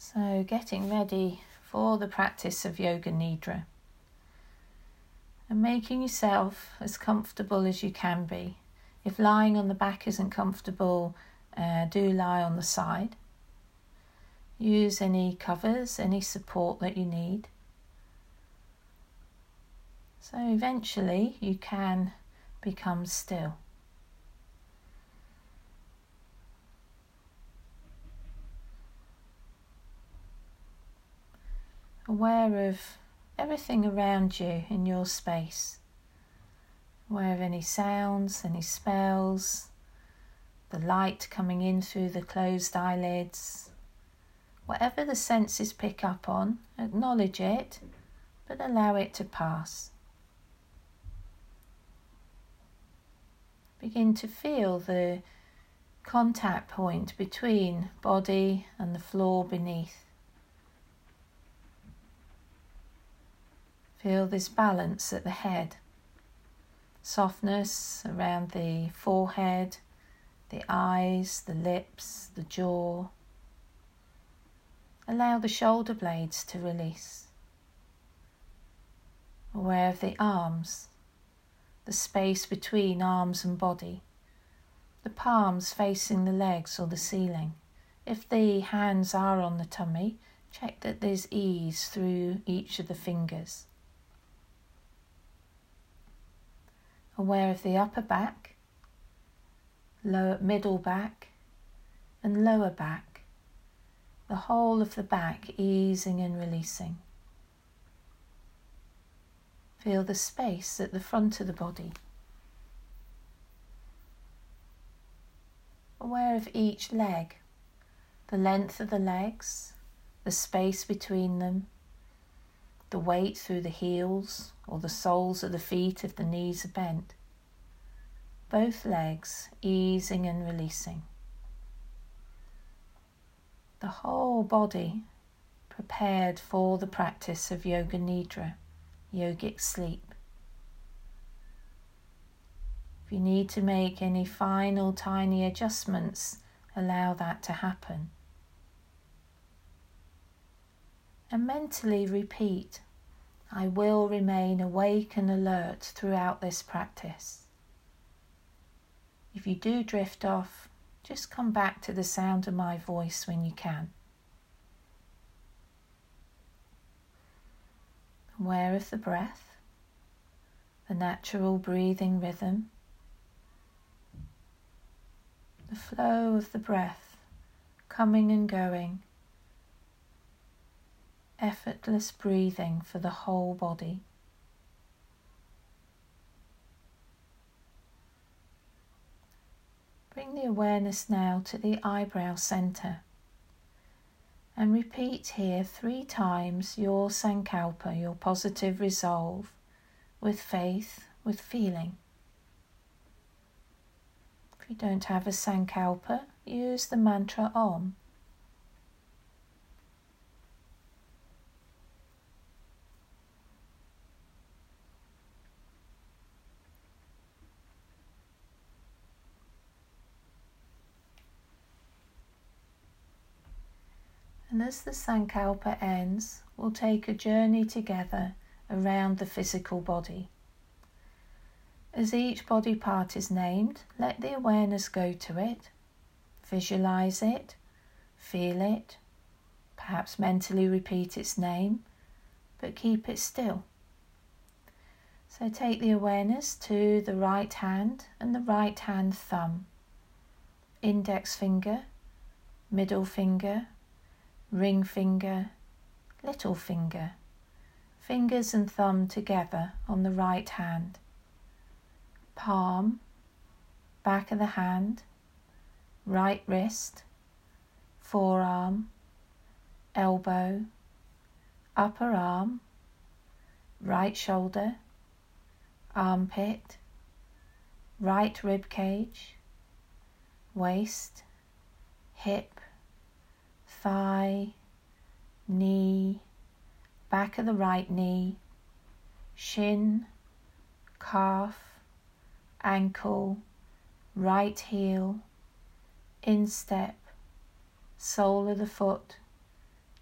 So getting ready for the practice of Yoga Nidra and making yourself as comfortable as you can be. If lying on the back isn't comfortable, do lie on the side. Use any covers, any support that you need. So eventually you can become still. Aware of everything around you in your space. Aware of any sounds, any smells, the light coming in through the closed eyelids. Whatever the senses pick up on, acknowledge it, but allow it to pass. Begin to feel the contact point between body and the floor beneath. Feel this balance at the head, softness around the forehead, the eyes, the lips, the jaw. Allow the shoulder blades to release. Aware of the arms, the space between arms and body, the palms facing the legs or the ceiling. If the hands are on the tummy, check that there's ease through each of the fingers. Aware of the upper back, middle back and lower back, the whole of the back easing and releasing. Feel the space at the front of the body. Aware of each leg, the length of the legs, the space between them, the weight through the heels or the soles of the feet if the knees are bent. Both legs easing and releasing. The whole body prepared for the practice of Yoga Nidra, yogic sleep. If you need to make any final tiny adjustments, allow that to happen. And mentally repeat, I will remain awake and alert throughout this practice. If you do drift off, just come back to the sound of my voice when you can. Aware of the breath, the natural breathing rhythm, the flow of the breath coming and going, effortless breathing for the whole body. Bring the awareness now to the eyebrow center and repeat here 3 times your sankalpa, your positive resolve, with faith, with feeling. If you don't have a sankalpa, use the mantra Om. And as the sankalpa ends, we'll take a journey together around the physical body. As each body part is named, let the awareness go to it, visualize it, feel it, perhaps mentally repeat its name, but keep it still. So take the awareness to the right hand and the right hand thumb, index finger, middle finger, ring finger, little finger, fingers and thumb together on the right hand, palm, back of the hand, right wrist, forearm, elbow, upper arm, right shoulder, armpit, right rib cage, waist, hip, thigh, knee, back of the right knee, shin, calf, ankle, right heel, instep, sole of the foot,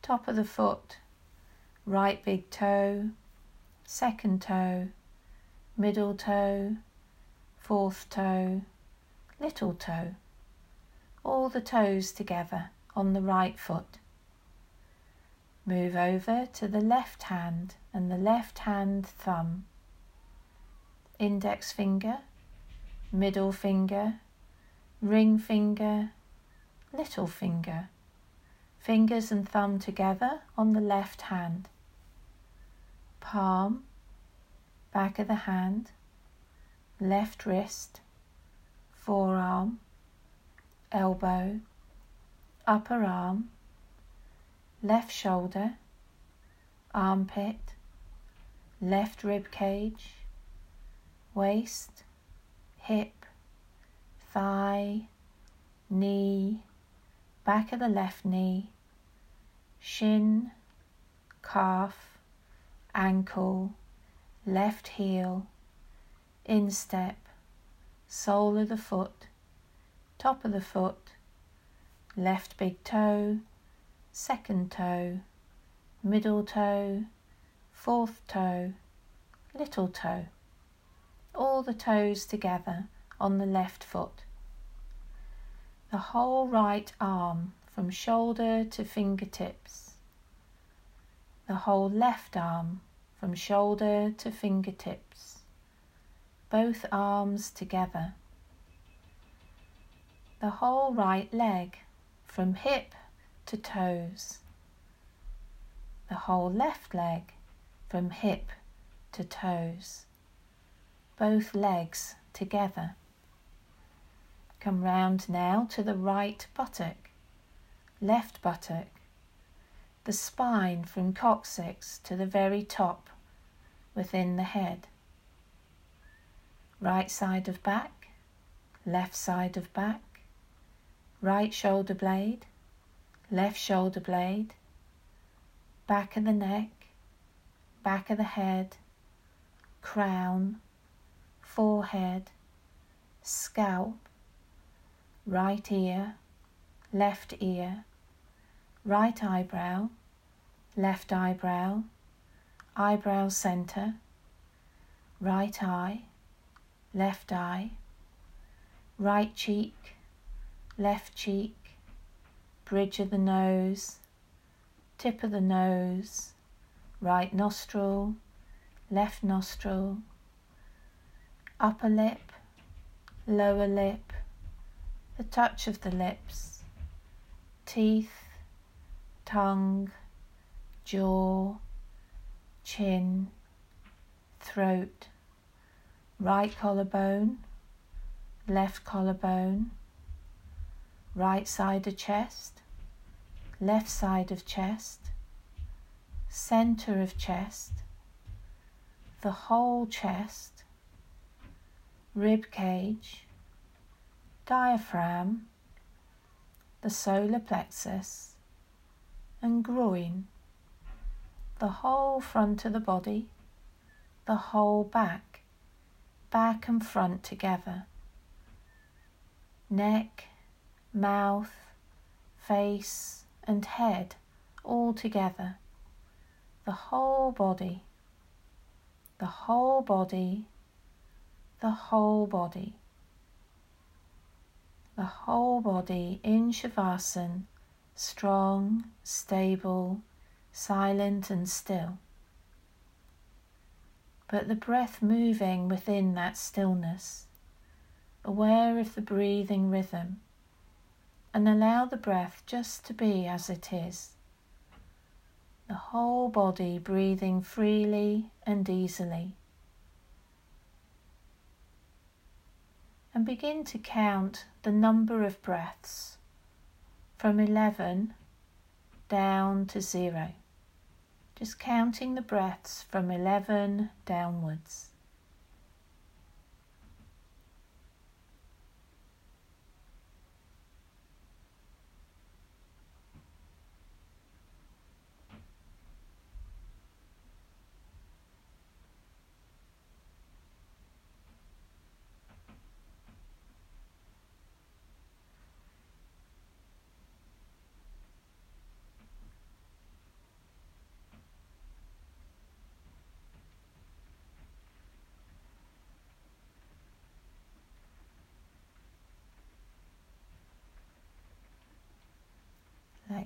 top of the foot, right big toe, second toe, middle toe, fourth toe, little toe, all the toes together on the right foot. Move over to the left hand and the left hand thumb, index finger, middle finger, ring finger, little finger, fingers and thumb together on the left hand, palm, back of the hand, left wrist, forearm, elbow, upper arm, left shoulder, armpit, left rib cage, waist, hip, thigh, knee, back of the left knee, shin, calf, ankle, left heel, instep, sole of the foot, top of the foot, left big toe, second toe, middle toe, fourth toe, little toe, all the toes together on the left foot. The whole right arm from shoulder to fingertips. The whole left arm from shoulder to fingertips. Both arms together. The whole right leg from hip to toes. The whole left leg from hip to toes. Both legs together. Come round now to the right buttock, left buttock, the spine from coccyx to the very top within the head. Right side of back, left side of back, right shoulder blade, left shoulder blade, back of the neck, back of the head, crown, forehead, scalp, right ear, left ear, right eyebrow, left eyebrow, eyebrow center, right eye, left eye, right cheek, left cheek, bridge of the nose, tip of the nose, right nostril, left nostril, upper lip, lower lip, the touch of the lips, teeth, tongue, jaw, chin, throat, right collarbone, left collarbone, right side of chest, left side of chest, center of chest, the whole chest, rib cage, diaphragm, the solar plexus, and groin, the whole front of the body, the whole back, back and front together, neck, mouth, face and head all together, the whole body, the whole body, the whole body. The whole body in Shavasana, strong, stable, silent and still. But the breath moving within that stillness, aware of the breathing rhythm, and allow the breath just to be as it is. The whole body breathing freely and easily. And begin to count the number of breaths from 11 down to 0. Just counting the breaths from 11 downwards.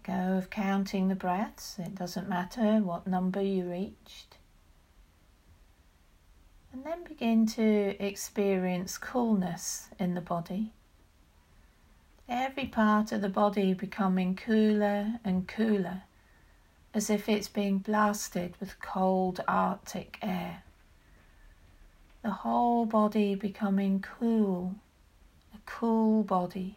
Let go of counting the breaths. It doesn't matter what number you reached. And then begin to experience coolness in the body. Every part of the body becoming cooler and cooler, as if it's being blasted with cold Arctic air. The whole body becoming cool, a cool body.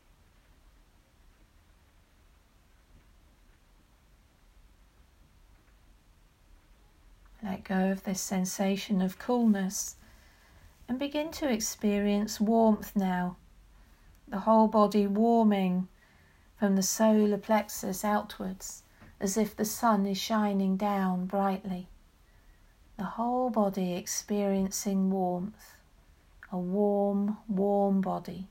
Let go of this sensation of coolness and begin to experience warmth now. The whole body warming from the solar plexus outwards, as if the sun is shining down brightly. The whole body experiencing warmth, a warm, warm body.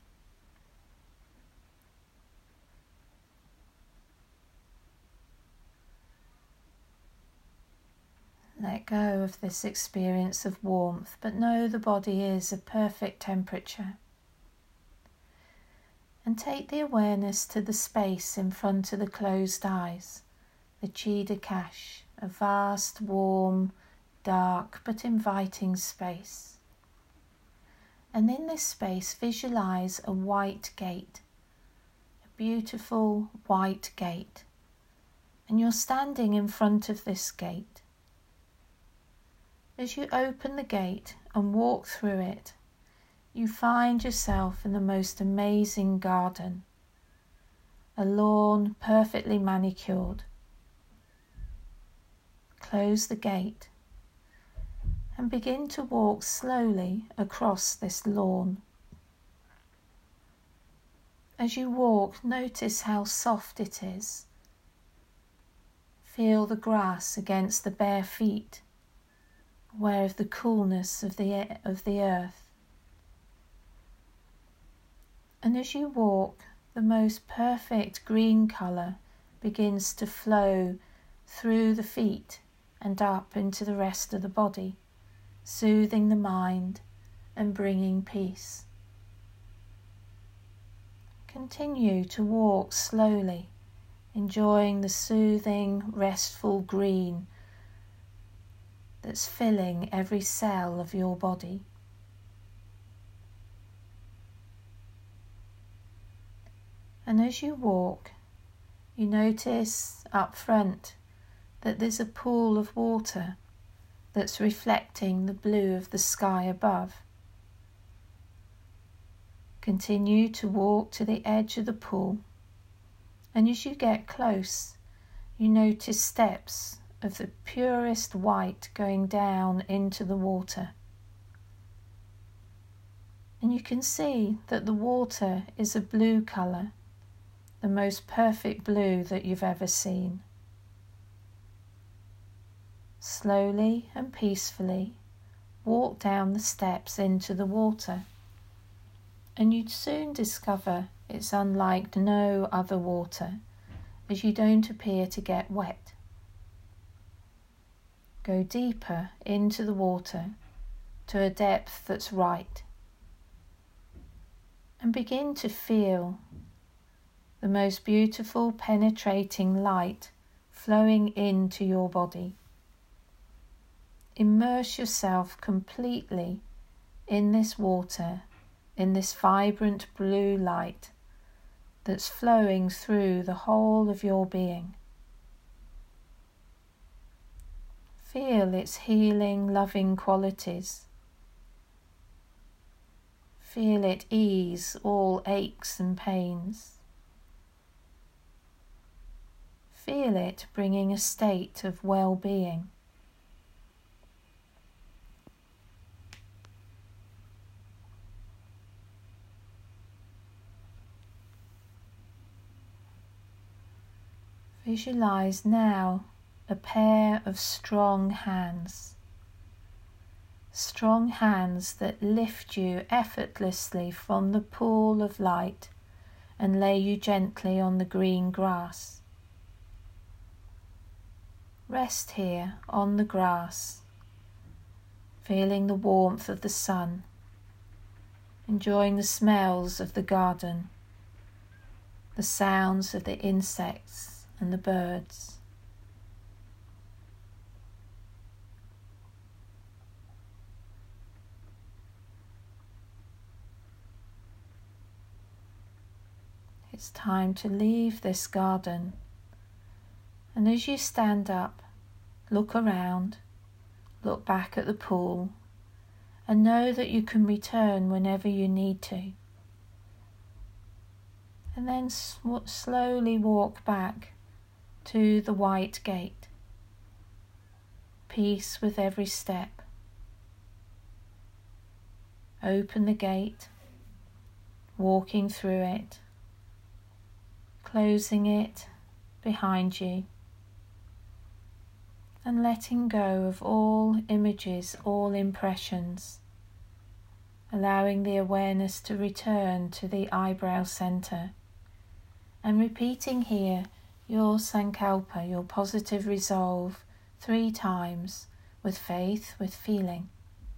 Let go of this experience of warmth, but know the body is a perfect temperature. And take the awareness to the space in front of the closed eyes, the Chitta Kash, a vast, warm, dark but inviting space. And in this space visualize a white gate, a beautiful white gate. And you're standing in front of this gate. As you open the gate and walk through it, you find yourself in the most amazing garden, a lawn perfectly manicured. Close the gate and begin to walk slowly across this lawn. As you walk, notice how soft it is. Feel the grass against the bare feet, aware of the coolness of the earth. And as you walk, the most perfect green colour begins to flow through the feet and up into the rest of the body, soothing the mind and bringing peace. Continue to walk slowly, enjoying the soothing, restful green that's filling every cell of your body. And as you walk, you notice up front that there's a pool of water that's reflecting the blue of the sky above. Continue to walk to the edge of the pool, and as you get close, you notice steps of the purest white going down into the water. And you can see that the water is a blue colour, the most perfect blue that you've ever seen. Slowly and peacefully walk down the steps into the water, and you'd soon discover it's unlike no other water, as you don't appear to get wet. Go deeper into the water to a depth that's right, and begin to feel the most beautiful penetrating light flowing into your body. Immerse yourself completely in this water, in this vibrant blue light that's flowing through the whole of your being. Feel its healing, loving qualities. Feel it ease all aches and pains. Feel it bringing a state of well-being. Visualize now a pair of strong hands that lift you effortlessly from the pool of light and lay you gently on the green grass. Rest here on the grass, feeling the warmth of the sun, enjoying the smells of the garden, the sounds of the insects and the birds. It's time to leave this garden, and as you stand up, look around, look back at the pool, and know that you can return whenever you need to. And then slowly walk back to the white gate. Peace with every step. Open the gate, walking through it, closing it behind you, and letting go of all images, all impressions, allowing the awareness to return to the eyebrow center, and repeating here your Sankalpa, your positive resolve, 3 times, with faith, with feeling.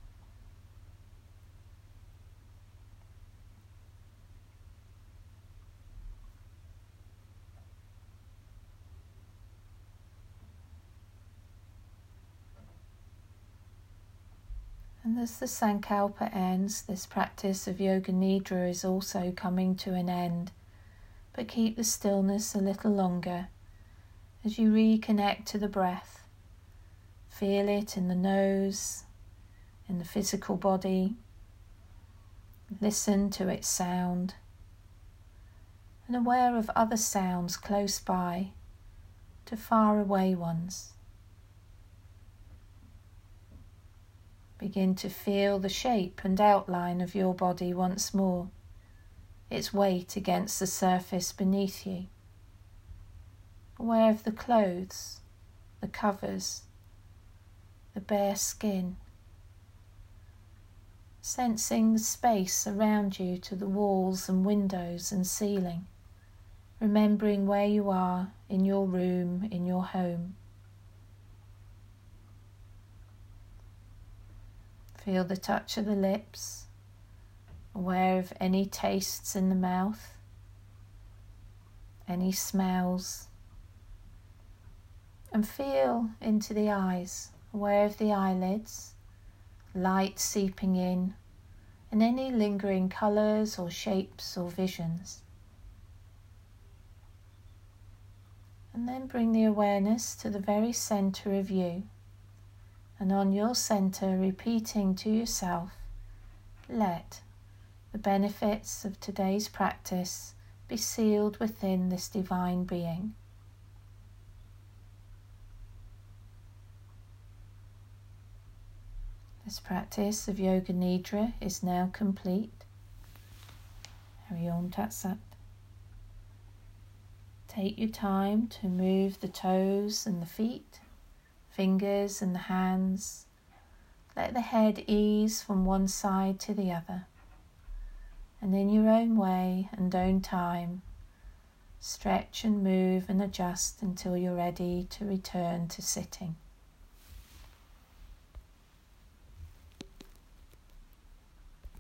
And as the Sankalpa ends, this practice of Yoga Nidra is also coming to an end. But keep the stillness a little longer as you reconnect to the breath. Feel it in the nose, in the physical body. Listen to its sound, and aware of other sounds close by to far away ones. Begin to feel the shape and outline of your body once more, its weight against the surface beneath you. Aware of the clothes, the covers, the bare skin. Sensing the space around you to the walls and windows and ceiling. Remembering where you are in your room, in your home. Feel the touch of the lips, aware of any tastes in the mouth, any smells, and feel into the eyes, aware of the eyelids, light seeping in, and any lingering colours or shapes or visions. And then bring the awareness to the very centre of you. And on your center, repeating to yourself, let the benefits of today's practice be sealed within this divine being. This practice of Yoga Nidra is now complete. Hari Om Tat Sat. Take your time to move the toes and the feet, fingers and the hands. Let the head ease from one side to the other. And in your own way and own time, stretch and move and adjust until you're ready to return to sitting.